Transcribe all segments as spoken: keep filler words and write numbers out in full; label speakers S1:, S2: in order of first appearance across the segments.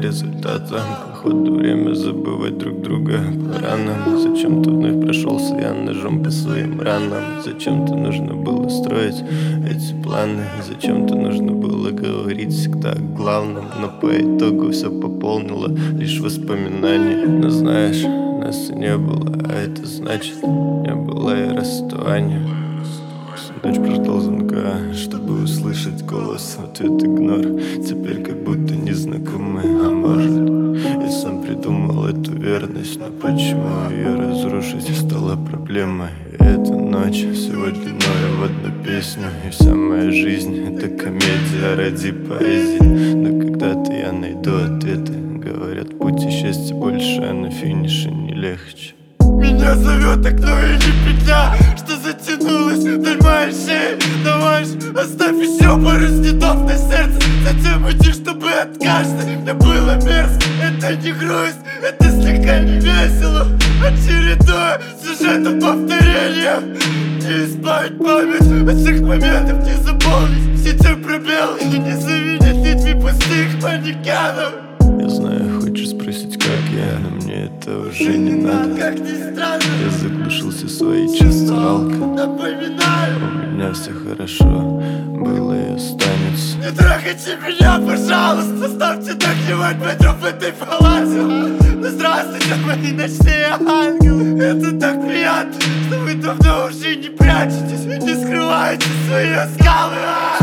S1: результата. Походу время забывать друг друга пора нам. Зачем-то вновь прошелся я ножом по своим ранам. Зачем-то нужно было строить эти планы. Зачем-то нужно было говорить всегда о главном. Но по итогу все пополнило лишь воспоминания. Но знаешь, нас и не было, а это значит, не было и расставания. Всю ночь прождал звонка, чтобы услышать голос, в ответ игнор. Теперь как будто незнакомый, а может, я сам придумал эту верность. Но почему ее разрушить стала проблемой? И эта ночь всего длиною в одну песню. И вся моя жизнь — это комедия ради поэзии. Но когда-то я найду ответы. Говорят, путь и счастье больше, а на финише не легче.
S2: Меня зовет окно и не петля, что затянулась вдоль моей шеи. Давай ж, оставь еще пару следов на сердце. Затем уйди, чтобы откажется. Мне было мерзко, это не грусть, это слегка не весело. А чередуя сюжетом повторения, не избавить память от всех моментов, не заполнить все те пробелы и не заменить людьми пустых манекенов.
S1: Я знаю, хочешь спросить, как я, но мне это уже не надо.
S2: Как ни странно,
S1: я заглушил все свои чувства, алка.
S2: Напоминаю,
S1: у меня все хорошо было и останется.
S2: Не трогайте меня, пожалуйста, ставьте нагревать бодров в этой палате. Ну здравствуйте, мои ночные ангелы. Это так приятно, что вы давно уже не прячетесь и не скрываете свои скалы.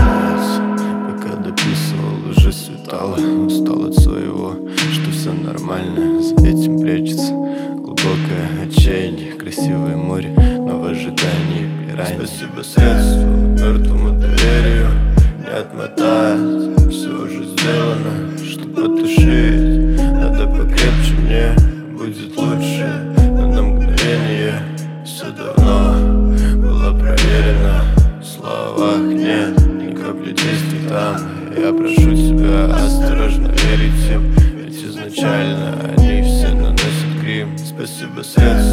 S1: Пока дописывал, уже светало. Устал от своего, что все нормально. За этим прячется глубокое отчаяние. Красивое море, но в ожидании пираньи. Спасибо средству, мертвому доверию. Не отмотать, все уже сделано. Что потушить, надо покрепче, мне будет лучше. Но на мгновение все давно было проверено. В словах нет ни капли действий там. Я прошу тебя осторожно верить им, ведь изначально они все наносят грим. Спасибо средству.